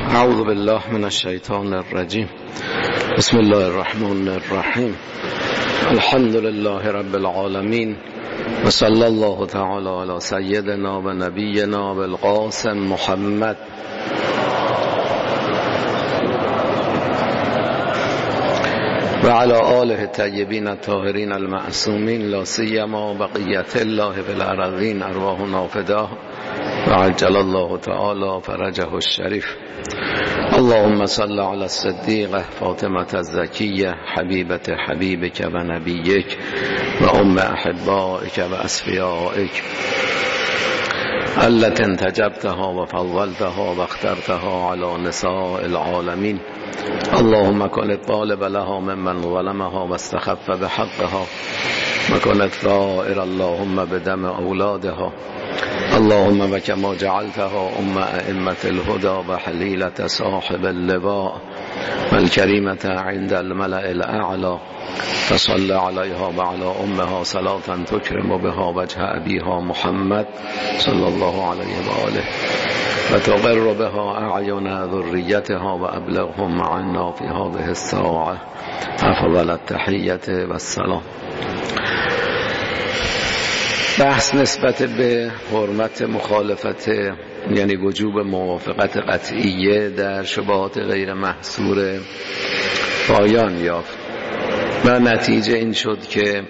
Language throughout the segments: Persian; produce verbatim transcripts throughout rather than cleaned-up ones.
اعوذ بالله من الشیطان الرجیم. بسم الله الرحمن الرحیم. الحمد لله رب العالمین و صلی الله تعالی علی سیدنا و نبینا بالقاسم محمد و علی آله الطیبین الطاهرین المعصومین، لا سیما بقیت الله فی الارضین، ارواحنا فداه و عجل الله تعالی فرجه الشریف. اللهم صل علی الصدیقه فاطمه الزکیه حبیبت حبیبک و نبیک و ام احبائک و اصفیائک التي انتجبتها و فضلتها و اخترتها على نساء العالمین. اللهم كن الطالب لها ممن ظلمها واستخف بحقها وكن الثائر اللهم بدم أولادها. اللهم وكما جعلتها أم أئمة الهدى وحليلة صاحب اللواء والكريمة عند الملأ الأعلى، فصل عليها وعلى أمها صلاة تكرم بها وجه أبيها محمد صلى الله عليه وآله وتقر بها أعين ذريتها وأبلغهم عنا في هذه الساعة أفضل التحية والسلام. بحث نسبت به حرمت مخالفت، یعنی وجوب موافقت قطعیه در شبهات غیر محصور پایان یافت و نتیجه این شد که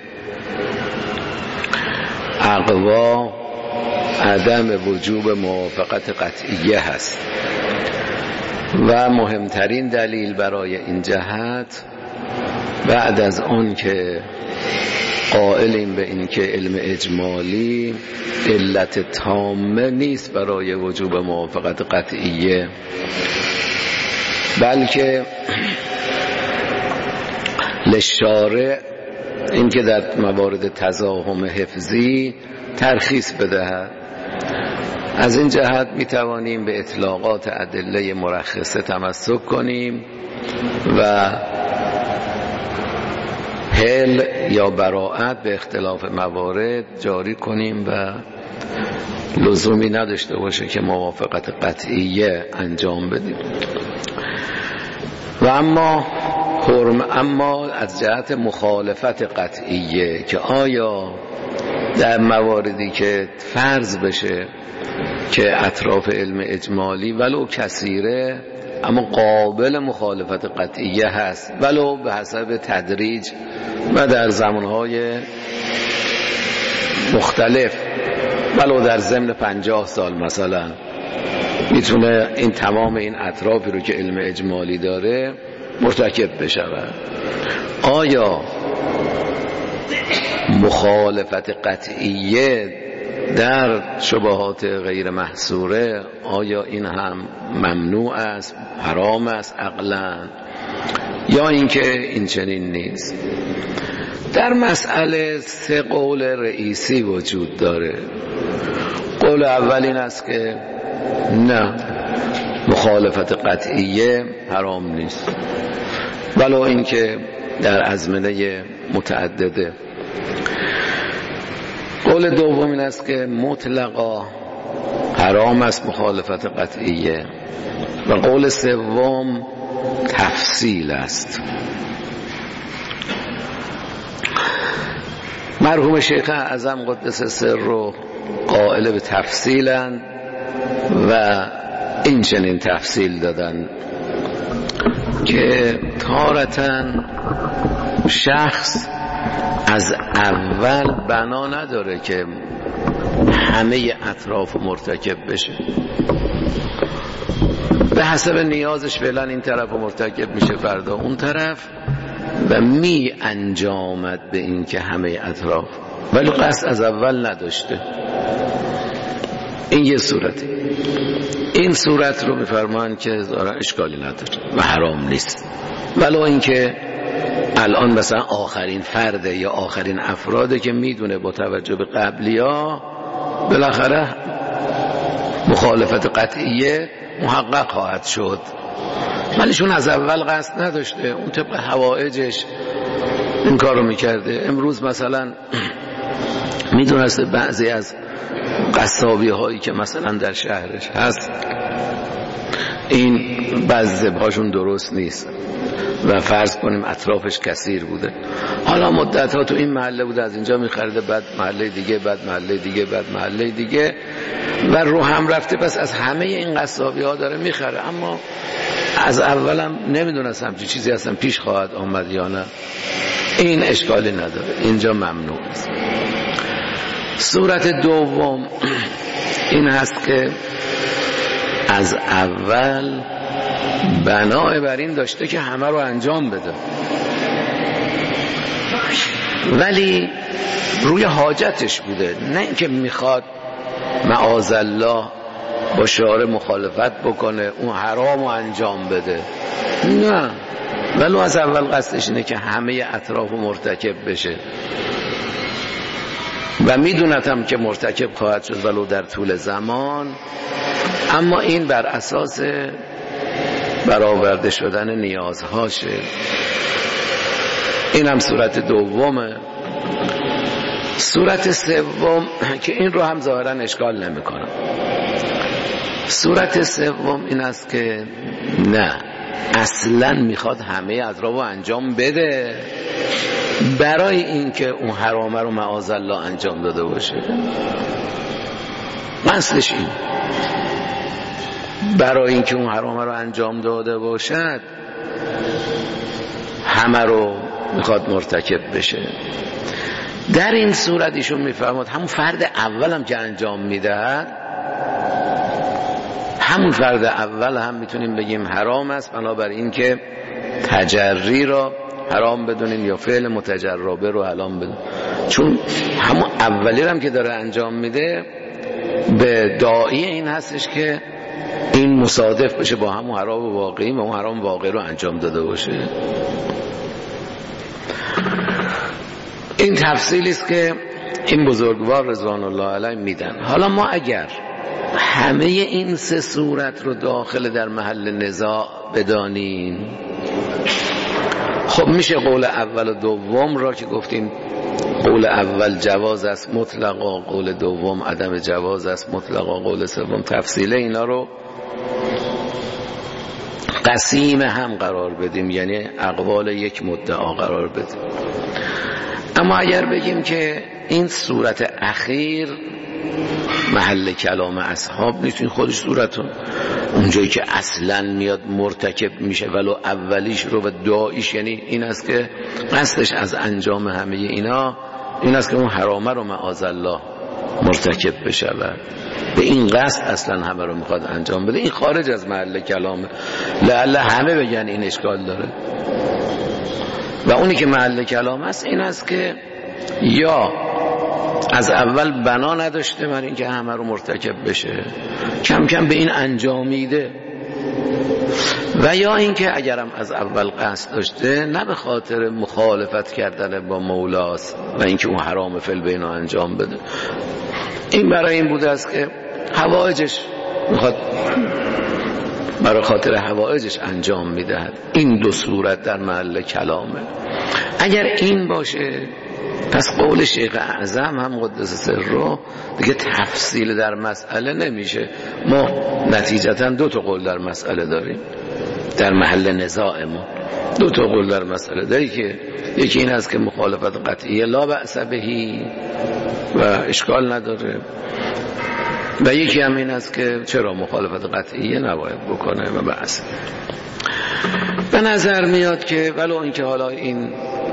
اقوا عدم وجوب موافقت قطعیه هست و مهمترین دلیل برای این جهت بعد از آن که قائلیم به این که علم اجمالی علت تامه نیست برای وجوب موافقت قطعیه، بلکه للشارع این که در موارد تزاحم حفظی ترخیص بدهد. از این جهت می توانیم به اطلاقات ادله مرخصه تمسک کنیم و حل یا براءت به اختلاف موارد جاری کنیم و لزومی نداشته باشه که موافقت قطعیه انجام بدیم. و اما حرم اما از جهت مخالفت قطعیه که آیا در مواردی که فرض بشه که اطراف علم اجمالی ولو کثیره اما قابل مخالفت قطعیه هست، ولو به حسب تدریج و در زمانهای مختلف، ولو در ضمن پنجاه سال مثلا میتونه این تمام این اطرافی رو که علم اجمالی داره مرتکب بشود. آیا مخالفت قطعیه در شبهات غیر محصوره آیا این هم ممنوع است، حرام است عقلاً، یا اینکه این چنین نیست؟ در مسئله سه قول رئیسی وجود داره. قول اول این است که نه، مخالفت قطعیه حرام نیست، ولو اینکه در ازمنه متعدده. قول دوم این است که مطلقا حرام است مخالفت قطعیه، و قول سوم تفصیل است. مرحوم شیخ اعظم قدس سره قائل به تفصیلند و این چنین تفصیل دادن که تارةً شخص از اول بنا نداره که همه اطراف مرتکب بشه، به حسب نیازش فعلا این طرف مرتکب میشه، فردا اون طرف، و می انجامد به این که همه اطراف، ولی قصد از اول نداشته. این یه صورتی. این صورت رو میفرمان که زارا اشکالی نداره و حرام نیست، ولو اینکه الان مثلا آخرین فرده یا آخرین افراده که میدونه با توجه به قبلیا بالاخره مخالفت قطعیه محقق خواهد شد، ولی چون از اول قصد نداشته، اون طبق حوائجش این کار رو میکرده. امروز مثلا میدونسته بعضی از قصابی هایی که مثلا در شهرش هست این بعضی ذبحاشون درست نیست و فرض کنیم اطرافش کثیر بوده، حالا مدت ها تو این محله بوده، از اینجا میخریده، بعد محله دیگه، بعد محله دیگه، بعد محله دیگه و رو هم رفته، پس از همه این قصابی ها داره میخره. اما از اولم نمیدونستم چه چیزی اصلا پیش خواهد آمد یا نه، این اشکالی نداره، اینجا ممنوع است. صورت دوم این هست که از اول بنای بر این داشته که همه رو انجام بده، ولی روی حاجتش بوده، نه اینکه میخواد معاذالله با شارع مخالفت بکنه اون حرام رو انجام بده، نه، ولو از اول قصدش اینه که همه اطراف مرتکب بشه و میدونتم که مرتکب خواهد شد ولو در طول زمان، اما این بر اساس برآورده شدن نیازهاشه. این هم صورت دومه. صورت سوم که این رو هم ظاهرا اشکال نمی‌کنه، صورت سوم این است که نه، اصلا میخواد همه اطراف رو انجام بده برای اینکه اون حرامه رو معاذالله انجام داده باشه. اصلش این، برای اینکه اون حرامه رو انجام داده باشد همه رو میخواد مرتکب بشه. در این صورت ایشون میفرماد همون فرد اول هم که انجام میدهد، همون فرد اول هم میتونیم بگیم حرام است، بنابراین اینکه تجری را حرام بدونیم یا فعل متجربه رو حرام بدونیم، چون همون اولی هم که داره انجام میده به داعی این هستش که این مصادف بشه با همون حرام واقعی و اون حرام واقعی رو انجام داده باشه. این تفصیلی است که این بزرگوار رضوان الله علیه میدن. حالا ما اگر همه این سه صورت رو داخل در محل نزاع بدانیم، خب میشه قول اول و دوم را که گفتیم قول اول جواز است مطلقا، قول دوم عدم جواز است مطلقا، قول سوم تفصیل اینا رو قسیم هم قرار بدیم، یعنی اقوال یک مدعا قرار بدیم. اما اگر بگیم که این صورت اخیر محل کلام اصحاب نیست، این خودش صورتون اونجایی که اصلا میاد مرتکب میشه ولو اولیش رو و دعایش، یعنی این است که قصدش از انجام همه اینا این است که اون حرامه رو معاذالله مرتکب بشه و به این قصد اصلا همه رو میخواد انجام بده. این خارج از محل کلامه، لعل همه بگن این اشکال داره. و اونی که محل کلام است این است که یا از اول بنا نداشته برای اینکه همه رو مرتکب بشه، کم کم به این انجامیده، و یا اینکه اگرم از اول قصد داشته نه به خاطر مخالفت کردن با مولاست و اینکه اون حرام فی البین رو انجام بده، این برای این بوده است که حوائجش میخواد برای خاطر حوائجش انجام میدهد. این دو صورت در محل کلامه. اگر این باشه پس قول شیخ اعظم هم قدس سره دیگه تفصیل در مسئله نمیشه. ما نتیجتا دو تا قول در مسئله داریم، در محل نزاع ما دو تا قول در مسئله داری که یکی این است که مخالفت قطعیه لا بأس بهی و اشکال نداره، و یکی هم این است که چرا مخالفت قطعیه نباید بکنه و بأس. به نظر میاد که ولو اینکه حالا این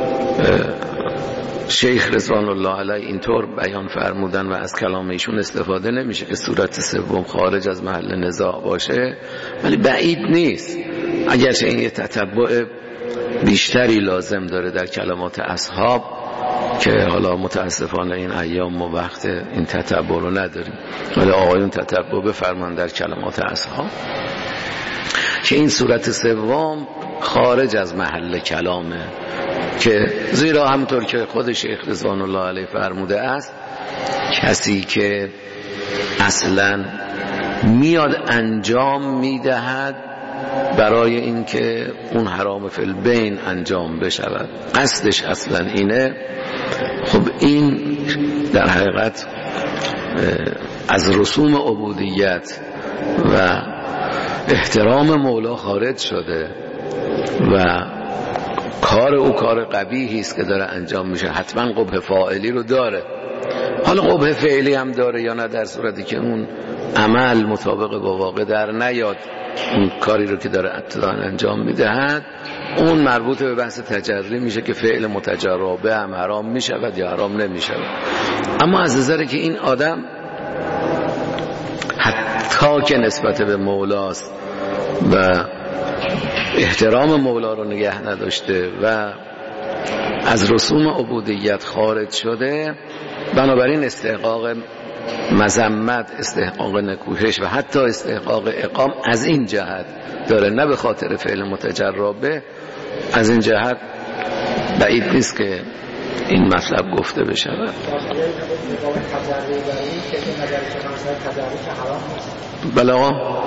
شیخ رضوان الله علیه اینطور بیان فرمودن و از کلام ایشون استفاده نمیشه که صورت سوم خارج از محل نزاع باشه، ولی بعید نیست، اگرچه این یه تتبع بیشتری لازم داره در کلمات اصحاب که حالا متاسفانه این ایام ما وقت این تتبع رو نداریم، ولی آقایون تتبع بفرمان در کلمات اصحاب که این صورت سوم خارج از محل کلامه، که زیرا همطور که خود شیخ رضوان الله علیه فرموده است کسی که اصلا میاد انجام میدهد برای اینکه اون حرام فی البین انجام بشود، قصدش اصلا اینه، خب این در حقیقت از رسوم عبودیت و احترام مولا خارج شده و کار او کار قبیحی است که داره انجام میشه، حتما قبح فاعلی رو داره. حالا قبح فعلی هم داره یا نه، در صورتی که اون عمل مطابق با واقع در نیاد، اون کاری رو که داره ابتداً انجام میدهد، اون مربوط به بحث تجری میشه که فعل متجربه هم حرام میشود یا حرام نمیشود. اما از نظر که این آدم حتی که نسبت به مولاست و احترام مولا رو نگه نداشته و از رسوم عبودیت خارج شده، بنابراین استحقاق مذمت، استحقاق نکوهش و حتی استحقاق اقام از این جهت داره، نه به خاطر فعل متجربه. از این جهت بعید نیست که این مطلب گفته بشه. بله آقا،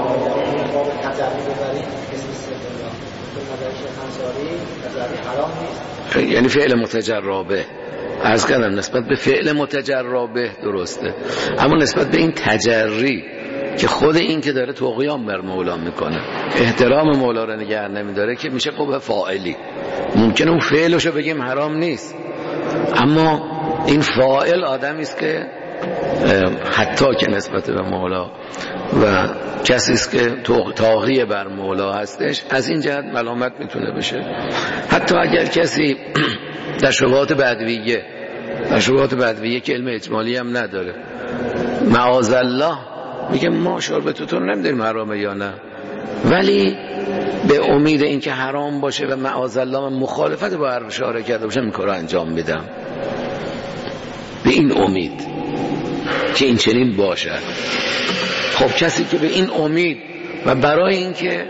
یعنی فعل متجربه عرض کردم نسبت به فعل متجربه درسته، اما نسبت به این تجری که خود این که داره طغیان بر مولا میکنه، احترام مولا رو نگه نمیداره، که میشه قبح فاعلی. ممکنه اون فعلشو بگیم حرام نیست، اما این فاعل آدمی است که حتی که نسبت به مولا و کسی است که طاغی بر مولا هستش، از این جهت ملامت میتونه بشه. حتی اگر کسی در شبهات بدویه، در شبهات بدویه که علم اجمالی هم نداره، معاذالله میگه ما شرب توتون نمیدونیم حرامه یا نه، ولی به امید اینکه حرام باشه و معاذالله من مخالفت با هر شارع کرده باشم این کارو انجام میدم، به این امید که این چنین باشد. خب کسی که به این امید و برای اینکه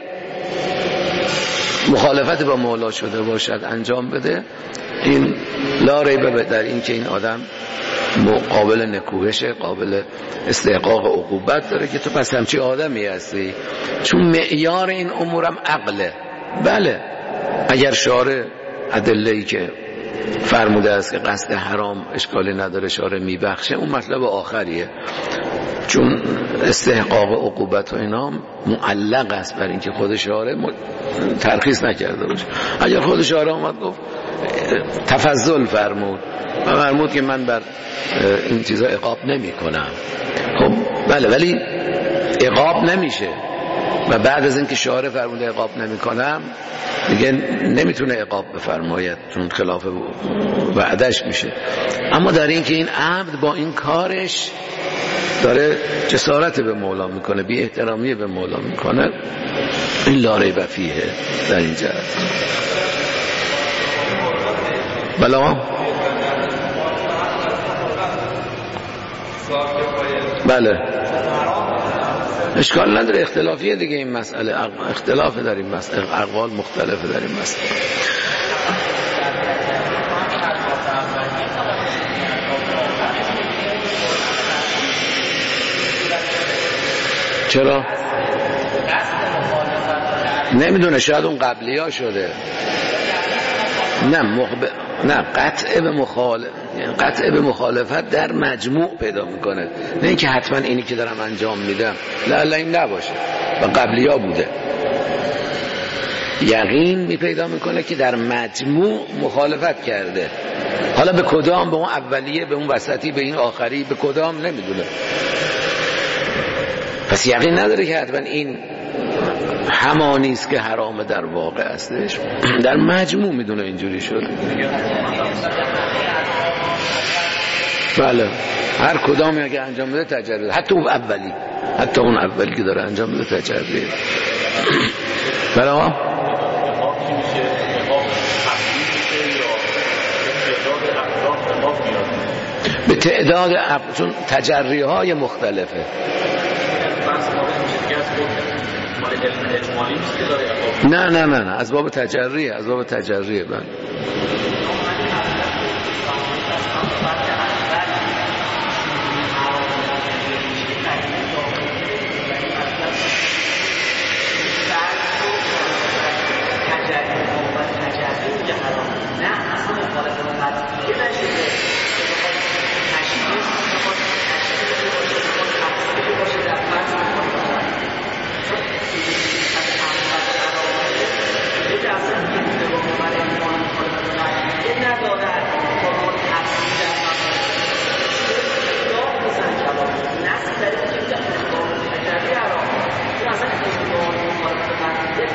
مخالفت با مولا شده باشد انجام بده، این لا ریب در این که این آدم قابل نکوهشه، قابل استحقاق عقوبت داره که تو پس همچی آدمی هستی، چون معیار این امورم عقله. بله اگر شارع ادله‌ای که فرموده است که قصد حرام اشکالی نداره شارع میبخشه، اون مطلب آخریه، چون استحقاق عقوبت و اینا معلق است بر اینکه خود شارع ترخیص نکرده باشه. اگر خود شارع اومد گفت تفضل فرمود و فرمود که من بر این چیزا عقاب نمی کنم، خب بله، ولی عقاب نمیشه و بعد از اینکه شارع فرموده عقاب نمی کنم دیگه نمیتونه عقاب بفرماید، چون خلاف وعدش میشه. اما در این که این عبد با این کارش داره جسارت به مولا میکنه، بی احترامی به مولا میکنه، این لا ریب فیه در این جهت. بله بله اشکال نداره، اختلافیه دیگه این مسئله، اختلاف در این مسئله، اقوال مختلفه در این مسئله. چرا؟ نمیدونه، شاید اون قبلی ها شده. نه مخب... نه قطع به مخالف، یعنی قطع به مخالفت در مجموع پیدا میکنه، نه اینکه حتما اینی که دارم انجام میدم لا این نباشه و قبلی ها بوده. یقین می پیدا میکنه که در مجموع مخالفت کرده، حالا به کدام، به اون اولیه، به اون وسطی، به این آخری، به کدام نمیدونه. پس یقین نداره که حتما این همانی است که حرام در واقع هستش، در مجموع میدونه اینجوری شده. بله هر کدامی اگه انجام بده تجربه، حتی اون اولی، حتی اون اولی که داره انجام بده تجربه. بله آقا به تعداد اب... چون تجری های مختلفه. نه نه نه نه از باب تجریه، از باب تجریه. بله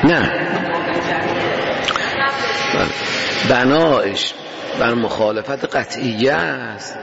نه بنایش بر مخالفت قطعیه است.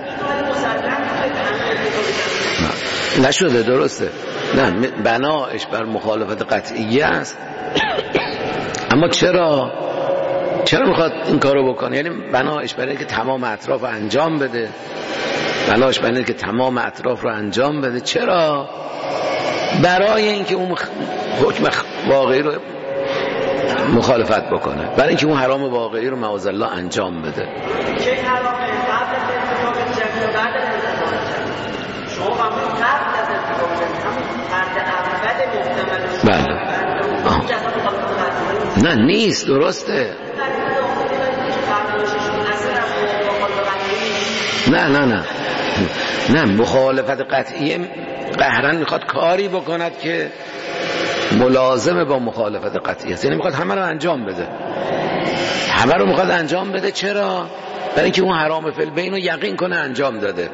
نه نشده، درسته، نه بنایش بر مخالفت قطعیه است. اما چرا چرا میخواد این کارو بکنه؟ یعنی بنایش برای اینکه تمام اطراف رو انجام بده، بنایش برای اینکه تمام اطراف رو انجام بده. چرا؟ برای اینکه اون حکم واقعی رو مخالفت بکنه، برای اینکه اون حرام واقعی رو معاذالله انجام بده. چه حرامه؟ قبل از ارتکاب جرم و بعد از ارتکاب جرم. شما قبل از ارتکاب جرم همون فرد اول محتمل بله. نه نیست، درسته. نه نه نه نه مخالفت قطعیه قهرن میخواد کاری بکند که ملازمه با مخالفت قطعیه، یعنی میخواد همه رو انجام بده، همه رو میخواد انجام بده. چرا؟ برای اینکه اون حرام فی البین رو یقین کنه انجام داده.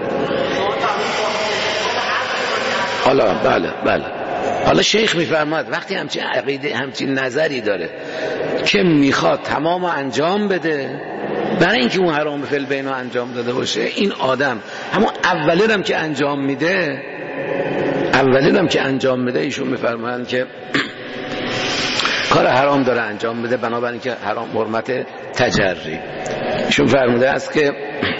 حالا بله بله حالا شیخ میفرماد وقتی همچین عقیده همچین نظری داره که میخواد تمام انجام بده برای اینکه اون حرام فی البین رو انجام داده باشه، این آدم همون اولی هم که انجام میده اولی هم که انجام میده ایشون میفرمایند که کار حرام داره انجام بده، بنابراین که حرام حرمت تجری. ایشون فرموده است که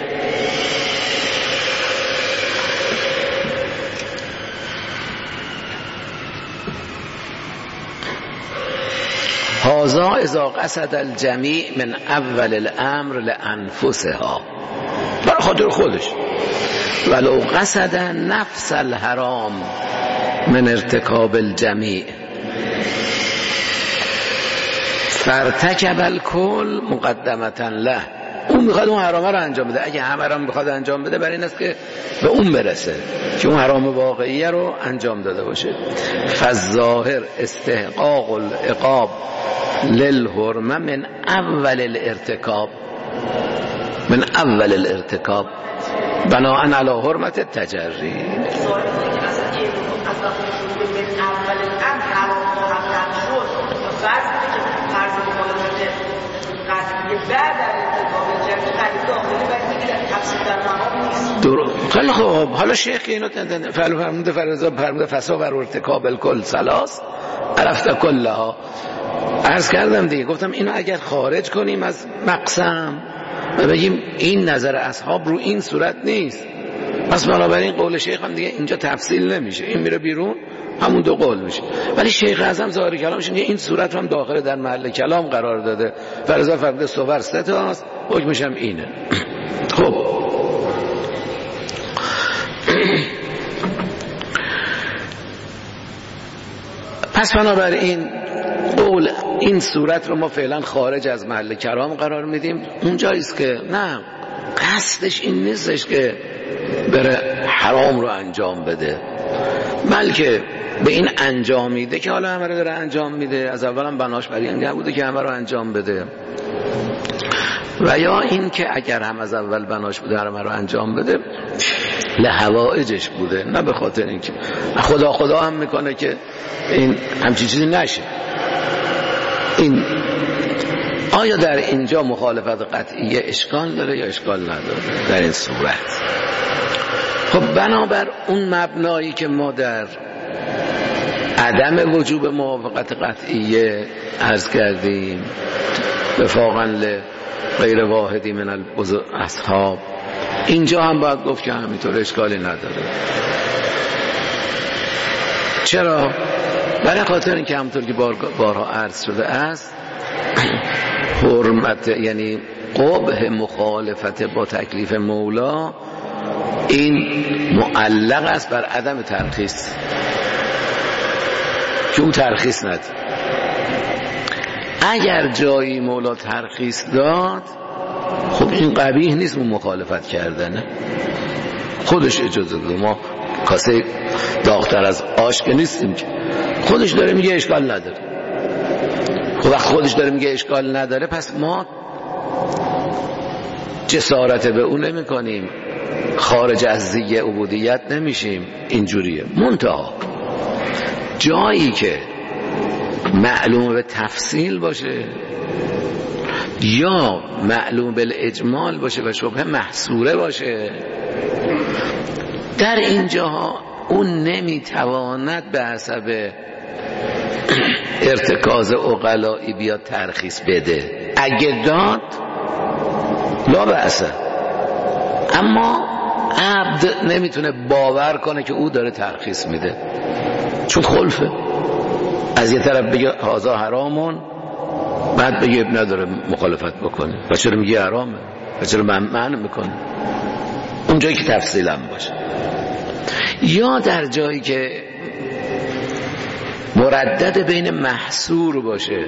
هذا اذا قصد الجمیع من اول الامر لانفسها، برای خاطر خودش، ولو قصد نفس الحرام من ارتکاب الجمیع فارتکب الکل مقدمتا له. اون میخواد اون حرامه رو انجام بده، اگه همه رو میخواد انجام بده برای این است که به اون برسه که اون حرام واقعیه رو انجام داده باشه. فالظاهر استحقاق العقاب للحرمه من اول الارتکاب، من اول الارتکاب بناء علی حرمت التجری. خیلی خوب، حالا شیخ اینو فرموده فرضا فرموده فسا و ارتکاب الکل سلاس عرفت کلها. عرض کردم دیگه، گفتم اینو اگر خارج کنیم از مقسم و بگیم این نظر اصحاب رو این صورت نیست، پس بنابراین قول شیخ هم دیگه اینجا تفصیل نمیشه، این میره بیرون همون دو قول میشه. ولی شیخ اعظم ظاهر کلامش اینه این صورت هم داخل در محل کلام قرار داده. فرضا فرموده صور سه تاست، حکمش هم اینه. خب پس بنابراین قول این صورت رو ما فعلا خارج از محل کلام قرار میدیم. اونجاییست که نه قصدش این نیستش که بره حرام رو انجام بده، بلکه به این انجام میده که حالا همه رو داره انجام میده، از اول هم بناش برای این بوده که همه رو انجام بده، و یا این که اگر هم از اول بناش بوده همه رو انجام بده لحوائجش بوده، نه به خاطر اینکه خدا خدا هم میکنه که این همچین چیزی نشه. این آیا در اینجا مخالفت قطعیه اشکال داره یا اشکال نداره در این صورت؟ خب بنابر اون مبنایی که ما در عدم وجوب موافقت قطعیه عرض کردیم وفاقا غیر واحدی من اصحاب، اینجا هم باید گفت که همینطور اشکالی نداره. چرا؟ برای خاطر اینکه همونطور که بار بارها عرض شده است حرمت یعنی قبح مخالفت با تکلیف مولا این معلق است بر عدم ترخیص، که اون ترخیص ندید. اگر جایی مولا ترخیص داد خب این قبیح نیست اون مخالفت کردنه، خودش اجازه داد. ما کاسه داغ‌تر از آش که نیستیم که، خودش داره میگه اشکال نداره. خب وقت خودش داره میگه اشکال نداره پس ما جسارت به اون نمی کنیم، خارج از زیه عبودیت نمیشیم. اینجوریه. منتها جایی که معلوم به تفصیل باشه یا معلوم به اجمال باشه و شبهه محصوره باشه. در اینجاها اون نمیتواند به حسب ارتکاز عقلایی بیاد ترخیص بده. اگه داد لا بأسه، اما عبد نمیتونه باور کنه که او داره ترخیص میده، چون خلفه. از یه طرف بگه هازا حرامون، بعد بگه اب نداره مخالفت بکنه و چرا میگه حرامه و چرا منع میکنه. اونجایی که تفصیلا باشه، یا در جایی که مردد بین محصور باشه،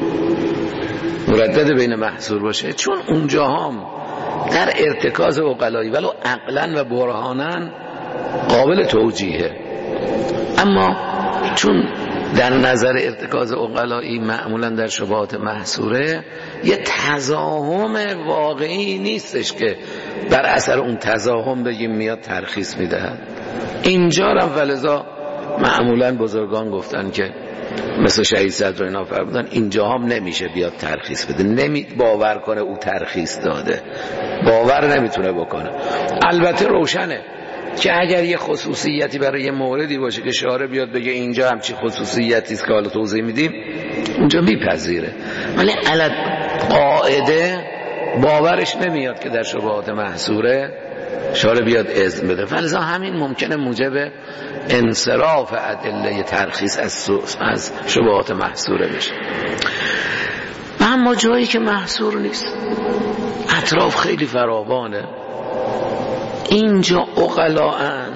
مردد بین محصور باشه، چون اونجا هم در ارتکاز عقلایی ولو عقلا و برهانا قابل توجیهه، اما چون در نظر ارتکاز عقلایی معمولا در شبهات محصوره یه تزاهم واقعی نیستش که بر اثر اون تزاهم بگیم میاد ترخیص میدهد. اینجا هم فلذا معمولا بزرگان گفتن که مثل شهید صدر اینا فرمودن اینجا هم نمیشه بیاد ترخیص بده، نمی باور کنه او ترخیص داده، باور نمیتونه بکنه. البته روشنه که اگر یه خصوصیتی برای یه موردی باشه که شارع بیاد بگه اینجا همچی خصوصیتی است که حالا توضیح میدیم، اونجا میپذیره، ولی علت قاعده باورش نمیاد که در شبهات محصوره شارع بیاد اذن بده. فلذا همین ممکنه موجب انصراف ادله ترخیص از از شبهات محصوره بشه. و اما جایی که محصور نیست، اطراف خیلی فراوانه، اینجا عقلاءن،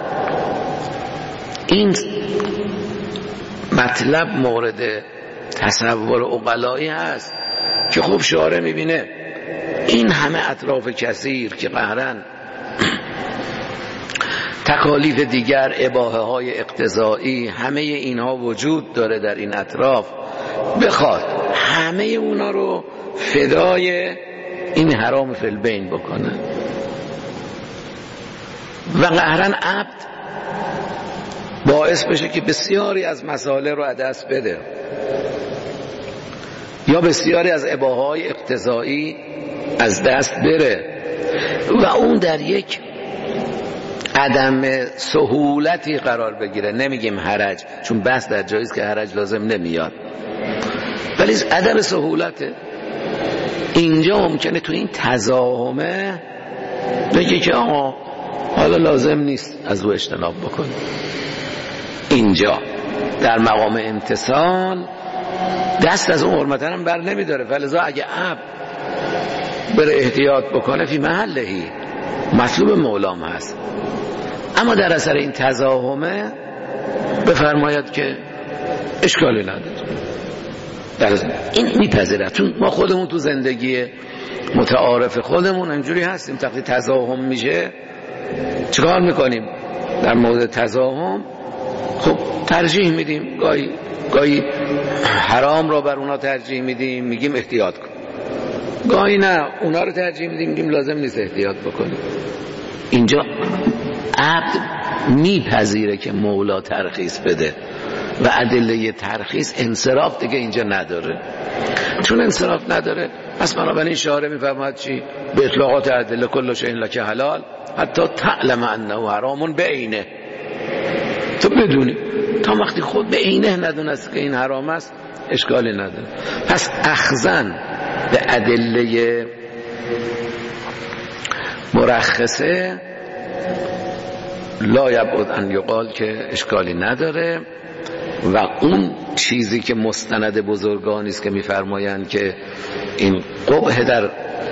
این مطلب مورد تصور عقلایی هست که خوب شارع میبینه این همه اطراف کثیر که قهرن تکالیف دیگر، اباحه های اقتضایی، همه اینها وجود داره در این اطراف، بخواد همه اونا رو فدای این حرام فی البین بکنه و قهرن عبد باعث بشه که بسیاری از مسائل رو از دست بده یا بسیاری از اباحه های اقتضایی از دست بره و اون در یک عدم سهولتی قرار بگیره. نمیگیم حرج، چون بحث در جاییست که حرج لازم نمیاد، ولی عدم سهولته. اینجا ممکنه تو این تزاهمه بگه که آقا حالا لازم نیست از او اجتناب بکنی. اینجا در مقام امتثال دست از اون حرمتن هم بر نمیداره، فلذا اگه عبد بره احتیاط بکنه فی محلهی، مطلوب مولام هست. اما در اثر این تزاهمه بفرماید که اشکالی نداره، در این میپذیره. چون ما خودمون تو زندگی متعارف خودمون اینجوری هستیم، وقتی تزاهم میشه چیکار میکنیم؟ در مورد تزاهم خب ترجیح میدیم، گاهی گاهی حرام رو بر اونا ترجیح میدیم، میگیم احتیاط کن، گاهی نه اونا رو ترجیح میدیم، میگیم لازم نیست احتیاط بکنیم. اینجا عبد میپذیره که مولا ترخیص بده و ادله ترخیص انصراف دیگه اینجا نداره. چون انصراف نداره پس بنابراین شارع میفرماید چی؟ به اطلاقات ادله کل شیء لک حلال حتی تعلم انه حرام بعینه، تو بدونی تا وقتی خود به عینه ندونست که این حرام است اشکالی نداره. پس اخذن به ادله مرخصه لا یبعد ان یقال که اشکالی نداره و اون چیزی که مستند بزرگانی است که میفرمایند که این قبح در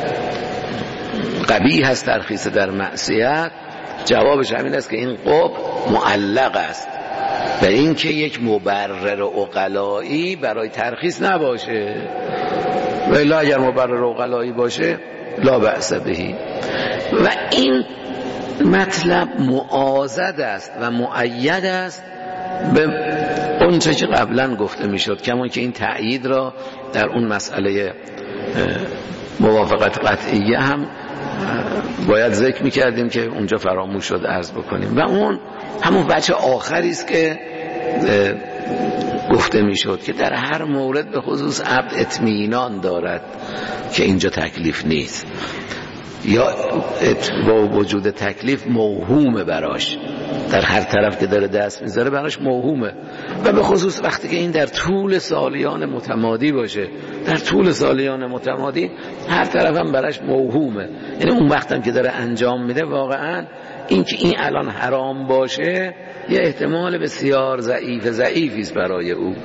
قبیح هست ترخیص در معصیت، جوابش همین است که این قبح معلق است و این که یک مبرر عقلایی برای ترخیص نباشه، و الا اگر مبرر عقلایی باشه لا بأس بهی. و این مطلب معاضد است و مؤید است به اون چه که قبلا گفته میشد، کما که این تأیید را در اون مسئله موافقت قطعیه هم باید ذکر میکردیم که اونجا فراموش شد عرض بکنیم. و اون همون بچه آخری است که گفته میشد که در هر مورد به خصوص عبد اطمینان دارد که اینجا تکلیف نیست، یا با وجود تکلیف موهومه براش، در هر طرف که داره دست میذاره براش موهومه. و به خصوص وقتی که این در طول سالیان متمادی باشه، در طول سالیان متمادی هر طرف هم براش موهومه، یعنی اون وقتم که داره انجام میده واقعا این که این الان حرام باشه یه احتمال بسیار ضعیف ضعیفی است برای او،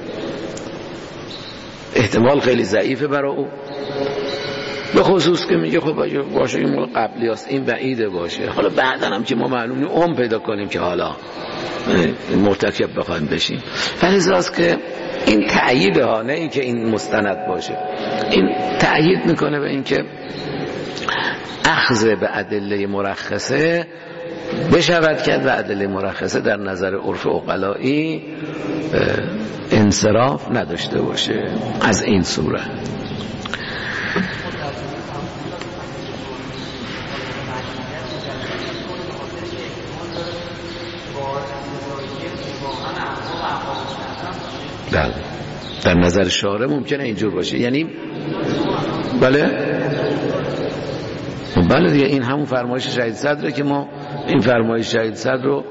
احتمال خیلی ضعیفه برای او، به خصوص که میگه خب باشه این مال قبلی هست، این بعیده باشه، حالا بعدا هم که ما معلوم اون پیدا کنیم که حالا مرتکب بخوایم بشیم. فلذاست که این تأییده ها، نه این که این مستند باشه، این تأیید میکنه به این که اخذ به ادله مرخصه بشود کرد و ادله مرخصه در نظر عرف عقلایی انصراف نداشته باشه از این صورت. بله در نظر شارع ممکنه اینجور باشه، یعنی بله بله دیگه این همون فرمایش شهید صدره که ما این فرمایش شهید صدر رو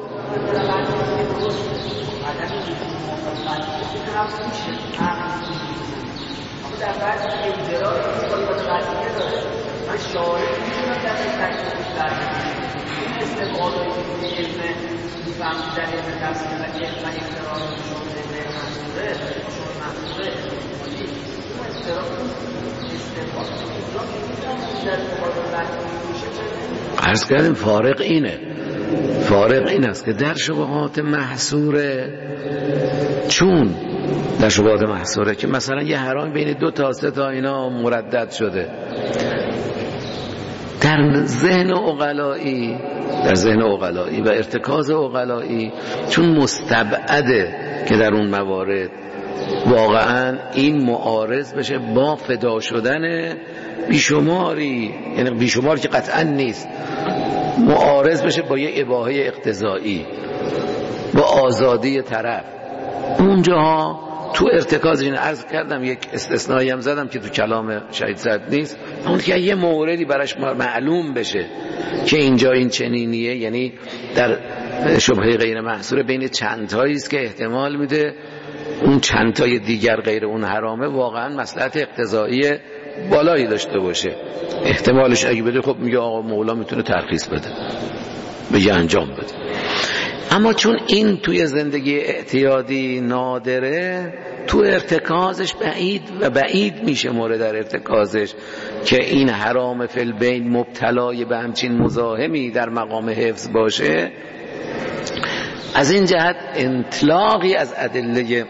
عرض کردیم فارق اینه، فارق این است که در شبهات محصوره، چون در شبهات محصوره که مثلا یه حرام بین دو تا سه تا اینا مردد شده، در ذهن عقلایی در ذهن عقلایی و ارتکاز عقلایی چون مستبعده که در اون موارد واقعا این معارض بشه با فدا شدن بیشماری، یعنی بیشمار که قطعا نیست، معارض بشه با یه اباحه اقتضایی، با آزادی طرف، اونجاها تو ارتکاز این عرض کردم یک استثنایی هم زدم که تو کلام شهید صدر نیست، اون که یه موردی براش معلوم بشه که اینجا این چنینیه، یعنی در شبهه غیر محصور بین چند تایی است که احتمال میده اون چند تای دیگر غیر اون حرامه واقعا مصلحت اقتضایی بالایی داشته باشه، احتمالش اگه بده خب میگه آقا مولا میتونه ترخیص بده، بگه انجام بده. اما چون این توی زندگی اعتیادی نادره، تو ارتکازش بعید و بعید میشه مورد در ارتکازش که این حرام فی البین مبتلای به همچین مزاحمی در مقام حفظ باشه، از این جهت انطلاقی از ادله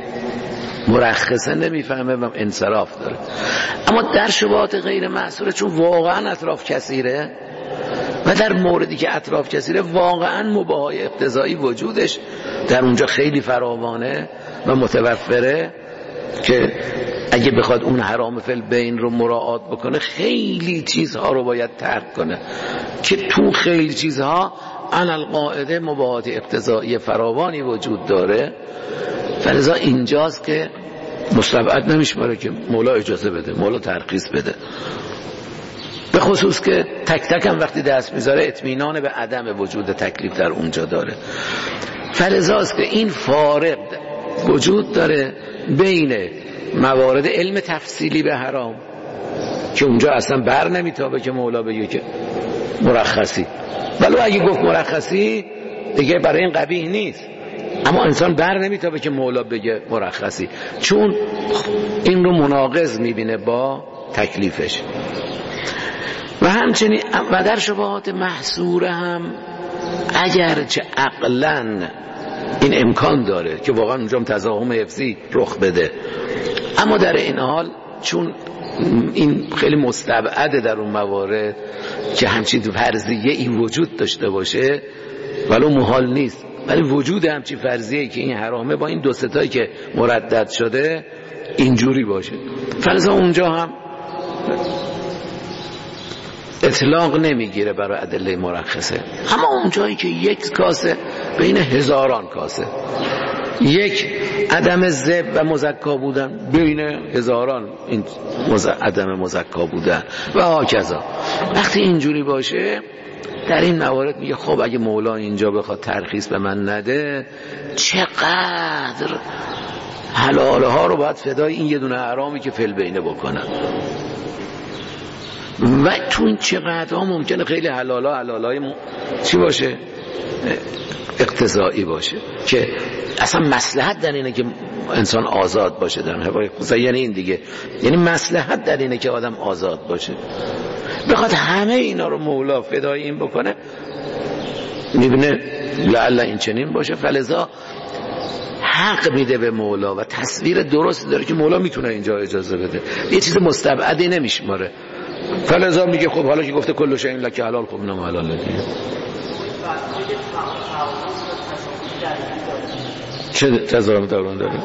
مرخصه نمیفهمه و انصراف داره. اما در شبهات غیر محصوره چون واقعا اطراف کثیره و در موردی که اطراف کثیره واقعا مباحای اقتضایی وجودش در اونجا خیلی فراوانه و متوفره که اگه بخواد اون حرام فی البین رو مراعات بکنه خیلی چیزها رو باید ترک کنه که تو خیلی چیزها علی القاعده مباحات اقتضایی فراوانی وجود داره. فلذا اینجاست که مستبعد نمیشماره که مولا اجازه بده، مولا ترخیص بده، به خصوص که تک تک هم وقتی دست میذاره اطمینان به عدم وجود تکلیف در اونجا داره. فلذاست که این فارق وجود داره بین موارد علم تفصیلی به حرام که اونجا اصلا بر نمیتابه که مولا بگه که مرخصی، ولی اگه گفت مرخصی دیگه برای این قبیح نیست، اما انسان بر نمیتابه که مولا بگه مرخصی، چون این رو مناقض میبینه با تکلیفش. و همچنین و در شبهات محصوره هم اگرچه عقلاً این امکان داره که واقعا اونجا تضاهم حفظی رخ بده، اما در این حال چون این خیلی مستبعده در اون موارد که همچین فرضیه این وجود داشته باشه، ولو محال نیست، ولی وجود همچین فرضیه‌ای که این حرامه با این دو ستایی که مردد شده اینجوری باشه، فلذا اونجا هم اطلاق نمیگیره برای ادله مرخصه. اما اون جایی که یک کاسه بین هزاران کاسه، یک عدم ذب و مزکا بودن بین هزاران این مز... عدم مزکا بودن و هاکذا. وقتی اینجوری باشه در این موارد میگه خب اگه مولا اینجا بخواد ترخیص به من نده چقدر حلاله ها رو باید فدای این یه دونه حرامی که فل بینه بکنم. و تو این چقدر ها ممکنه خیلی حلالا حلالای م... چی باشه اقتضایی باشه که اصلا مصلحت در اینه که انسان آزاد باشه در هوای خدا. یعنی این دیگه یعنی مصلحت در اینه که آدم آزاد باشه. بخواد همه اینا رو مولا فدای این بکنه میبینه لعل این چنین باشه، فلذا حق میده به مولا و تصویر درست داره که مولا میتونه اینجا اجازه بده، یه چیز مستبعدی نمیشماره. فلذا میگه خب حالا که گفته کل شیء لک حلال، خب اینم حلال دیگه. چه تضارب دارون داره؟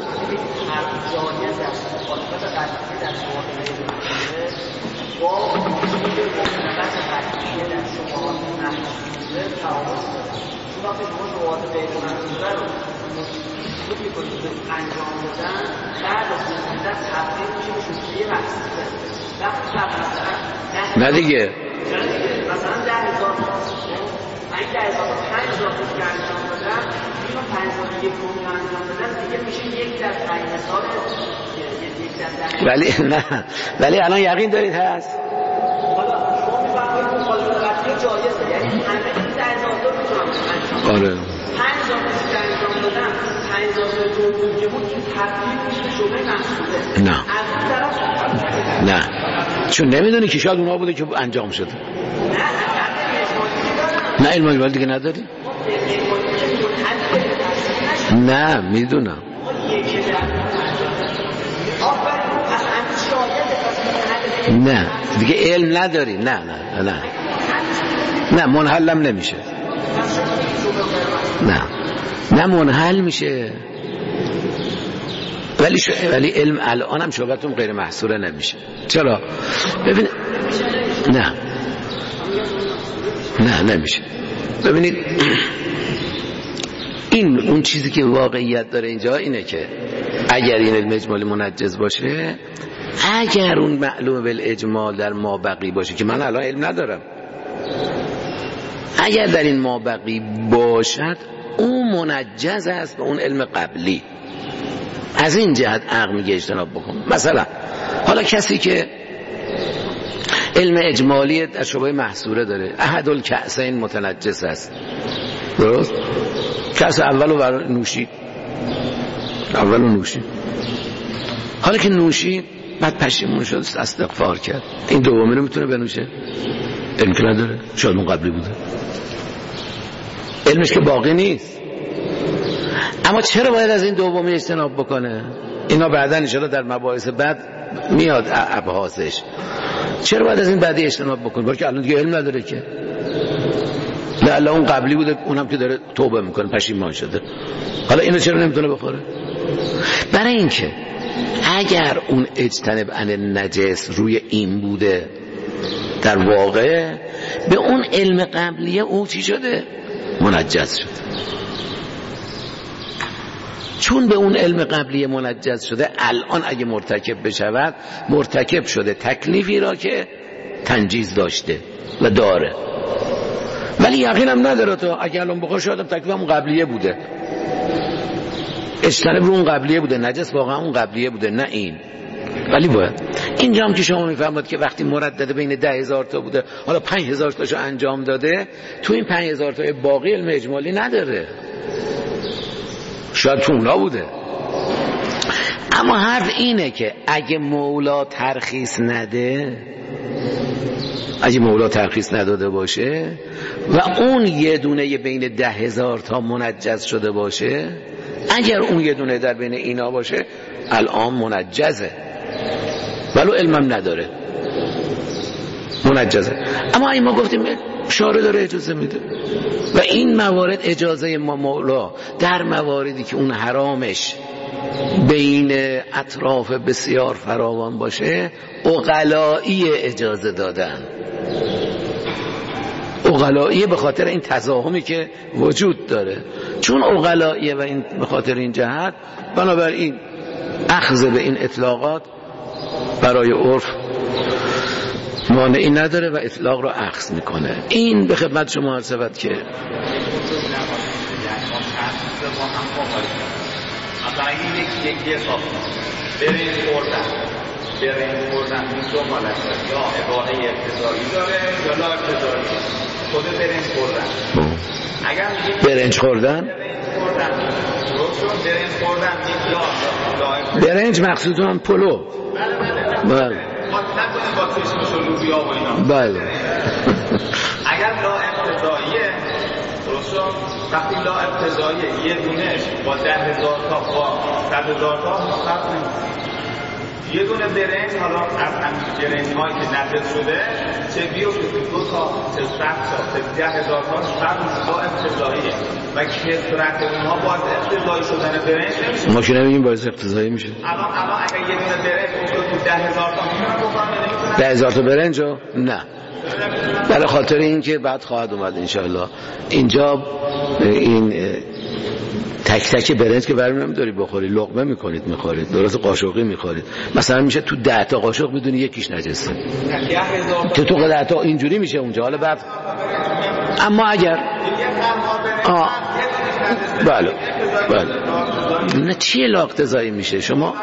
نه دیگه مثلا ده هزار این ده هزار پنج هزار که انجام دادن اینو پنج هزار یک پوند انجام دادن دیگه میشه یک در پنج هزار یک در ولی نه ولی الان یقین دارید هست؟ حالا شما میفرمایید مخالفت جایزه، یعنی همه این ده هزار تا میتونن آره پنج هزار که انجام دادن پنج هزار دو که بود تبدیل میشه شبه محصوله. نه از این طرف نه چون نمیدونی که شاید اونا بوده که انجام شده. نه علم اجمالی دیگه نداری؟ نه میدونم. نه دیگه علم نداری. نه نه نه نه منحلم نمیشه. نه نه منحل میشه ولی شو... ولی علم الان هم شبهتون غیر محصوره نمیشه. چرا؟ ببین نه نه نمیشه. ببینید این اون چیزی که واقعیت داره اینجا اینه که اگر این علم اجمالی منجز باشه، اگر اون معلوم بالاجمال در مابقی باشه که من الان علم ندارم، اگر در این مابقی باشد اون منجز است به اون علم قبلی. از این جهت عقل میگه اجتناب بکن. مثلا حالا کسی که علم اجمالی در شبهه محصوره داره، احد الکأسین متنجس است، درست؟ کأس اولو برای نوشی اولو نوشی حالا که نوشی بعد پشیمون شد استغفار کرد، این دومی رو میتونه بنوشه؟ علم که نداره، شاید اون قبلی بوده، علمش که باقی نیست. اما چرا باید از این دومی اجتناب بکنه؟ اینا بعداً ان شاءالله در مباحث بعد میاد ابحاثش. چرا باید از این بعدی اجتناب بکنه؟ برای که الان دیگه علم نداره که. لعل اون قبلی بوده، اونم که داره توبه میکنه پشیمان شده، حالا اینو چرا نمیتونه بخوره؟ برای اینکه اگر اون اجتناب عن نجس روی این بوده در واقع به اون علم قبلیه او چی شده؟ منجز شده. چون به اون علم قبلی منجز شده، الان اگه مرتکب بشود مرتکب شده تکلیفی را که تنجیز داشته و داره، ولی یقینم نداره تو اگه الان بخواه شاید تکلیف اون قبلیه بوده، اجتناب رو اون قبلیه بوده، نجس واقعا اون قبلیه بوده، نه این. ولی باید اینجا هم که شما میفهمید که وقتی مردد بین ده هزار تا بوده، حالا پنج هزار تاشو انجام داده، تو این پنج هزار تا باقی علم اجمالی نداره، شاید تو اونا بوده. اما حرف اینه که اگه مولا ترخیص نده، اگه مولا ترخیص نداده باشه و اون یه دونه بین ده هزار تا منجز شده باشه، اگر اون یه دونه در بین اینا باشه الان منجزه ولو علمم نداره، منجزه. اما این ما گفتیم شارع داره اجازه میده و این موارد اجازه ما مولا در مواردی که اون حرامش بین اطراف بسیار فراوان باشه عقلایی اجازه دادن. عقلایی به خاطر این تضاهمی که وجود داره، چون عقلاییه و این به خاطر این جهت، بنابراین اخذ به این اطلاقات برای عرف مانعی نداره و اطلاق رو اخذ میکنه. این به خدمت شما عرض شود که برنج خوردن برنج خوردن این دو حالت یا اباحه اقتضایی داره یا لا اقتضایی. خود برنج خوردن اگر برنج خوردن برنج خوردن برنج مقصود هم پلو. بله بله. اگر لا اقتضاییه وقتی لا اقتضاییه یه دونش با ده هزار تا با صد هزار تا فرق نمیکنه. یه دونه برنج حالا از همین برنج هایی که نقل شده چه بیو که دو تا چه صد تا چه ده هزار تا فرق با اقتضاییه و کثرت اونها باعث اقتضایی شدن برنج نمیشه. ما که نمیگیم باعث اقتضایی میشه. الان الان اگر یه دونه برنج رو تو ده هزار تا میتونن بکنن ده هزار تا برنج رو نه، برای خاطر این که بعد خواهد اومد انشاءالله اینجا این تک تک برنج که برمی نمیداری بخوری، لقمه میکنید میخورید، درست قاشقی میخورید. مثلا میشه تو ده تا قاشق میدونی یکیش نجسه، تو تو ده تا اینجوری میشه اونجا. حالا بعد اما اگر آه بله بله نه چیه لا اقتضایی میشه شما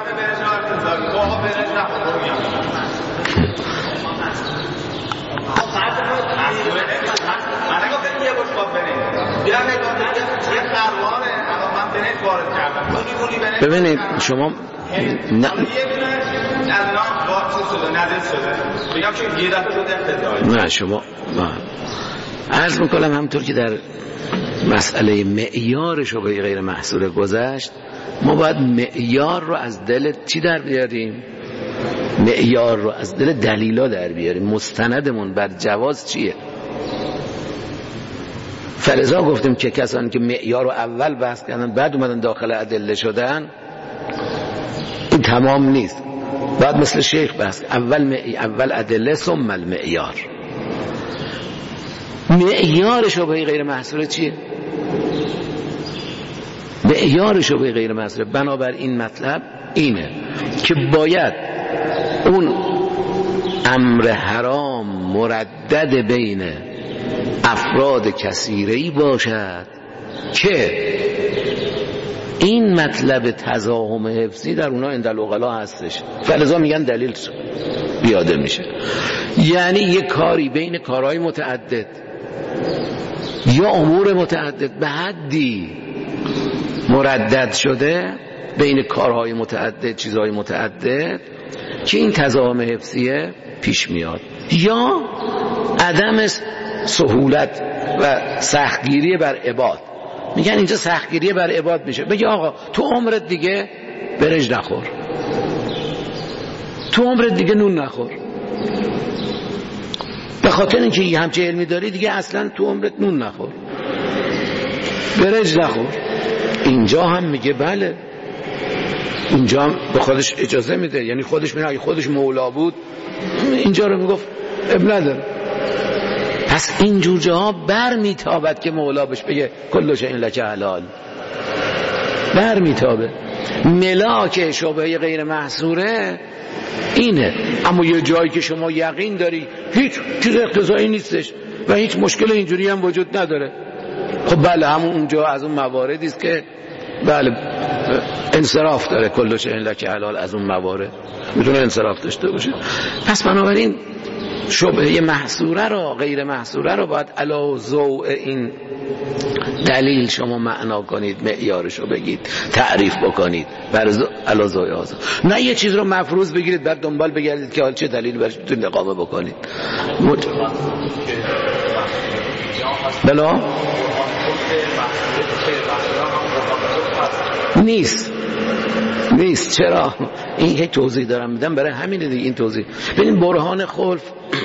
ببینید شما نه نه شما عرض میکنم همطور که در مسئله معیار شبهه غیر محصوره گذشت، ما باید معیار رو از دل چی در بیاریم؟ معیار رو از دل دلیلا در بیاریم. مستندمون بر جواز چیه؟ فلذا گفتیم که کسانی که معیار رو اول بحث کردن بعد اومدن داخل ادله شدن، این تمام نیست. بعد مثل شیخ بحث اول معی... اول ادله ثم المعیار. معیار شبهه غیر محصوره چیه؟ معیار شبهه غیر محصوره بنابر این مطلب اینه که باید اون امر حرام مردد بین افراد کثیره‌ای باشد که این مطلب تضاهم حفظی در اونا عند العقلا هستش، فلذا میگن دلیل بیاده میشه. یعنی یک کاری بین کارهای متعدد یا امور متعدد به حدی مردد شده بین کارهای متعدد، چیزهای متعدد که این تضاهم حفظیه پیش میاد، یا عدم سهولت و سختگیری بر عباد. میگن اینجا سختگیری بر عباد میشه. بگی آقا تو عمرت دیگه برنج نخور، تو عمرت دیگه نون نخور، به خاطر اینکه یه همچه علمی داری دیگه اصلا تو عمرت نون نخور، برنج نخور. اینجا هم میگه بله، اینجا هم به خودش اجازه میده. یعنی خودش میگه اگه خودش مولا بود اینجا رو میگفت اب نداره. پس اینجور جاها بر میتابد که مولا بهش بگه کل شیء لک حلال، بر میتابه. ملاک شبهه غیر محصوره اینه. اما یه جایی که شما یقین داری هیچ چیز اقتضایی نیستش و هیچ مشکل اینجوری هم وجود نداره، خب بله همون اونجا از اون مواردی است که بله انصراف داره. کل شیء لک حلال از اون موارد میتونه انصراف داشته باشه. پس بنابراین شبهه محصوره رو غیر محصوره رو باید علا ضوء این دلیل شما معنا کنید، معیارش رو بگید، تعریف بکنید بر علا ضوء هذا. نه یه چیز رو مفروض بگیرید بعد دنبال بگردید که حال چه دلیل برش میتونید اقامه بکنید. مت... بلا نیست نیست. چرا؟ این که توضیح دارم میدم برای همین دیگه. این توضیح ببین برهان خلف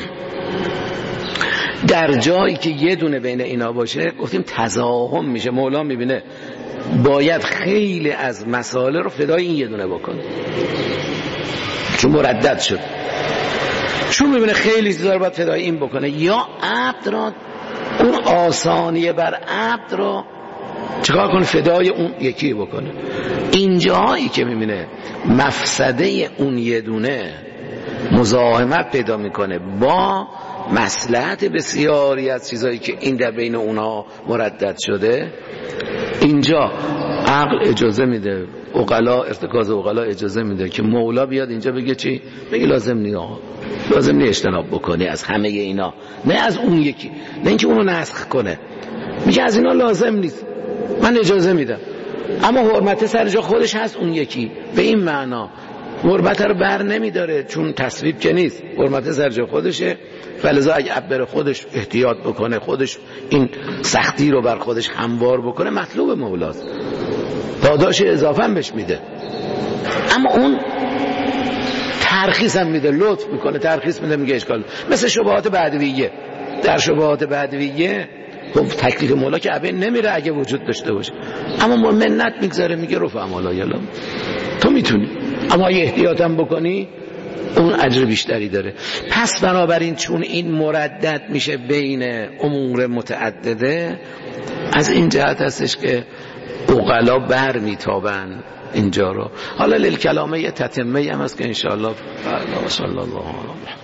در جایی که یه دونه بین اینا باشه گفتیم تضاهم میشه. مولا میبینه باید خیلی از مسائل رو فدای این یه دونه بکنه چون مردد شد، چون میبینه خیلی چیزا رو باید فدای این بکنه، یا عبد را اون آسانیه بر عبد را چیکار کنه؟ فدای اون یکی بکنه. اینجاهایی که میبینه مفسده اون یه دونه مزاحمت پیدا میکنه با مصلحت بسیاری از چیزایی که این در بین اونها مردد شده، اینجا عقل اجازه میده، عقلا، ارتکاز عقلا اجازه میده که مولا بیاد اینجا بگه چی؟ بگه لازم نیست، لازم نیست اجتناب بکنی از همه اینا، نه از اون یکی، نه اینکه اونو نسخ کنه، میگه از اینا لازم نیست، من اجازه میدم، اما حرمت سر جا خودش هست اون یکی. به این معنا حرمت رو بر نمیداره، چون تصویب که نیست، حرمت سر جا خودشه، فلذا اگه عبر خودش احتیاط بکنه، خودش این سختی رو بر خودش هموار بکنه، مطلوب مولاست، داداش اضافه هم بهش میده. اما اون ترخیص هم میده، لطف میکنه، ترخیص میده، میگه اشکال. مثل شبهات بدویه، در شبهات بدویه خب تکلیف مولا که عبه نمیره اگه وجود داشته باشه، اما منت میگذاره، میگه رفع مولا یلا تو میتونی، اما اگه احتیاط هم بکنی اون اجر بیشتری داره. پس بنابراین چون این مردد میشه بین امور متعدده، از این جهت هستش که عقلا بر میتابن اینجا رو. حالا للکلامه یه تتمه هم هست که انشاءالله صلی الله علیه و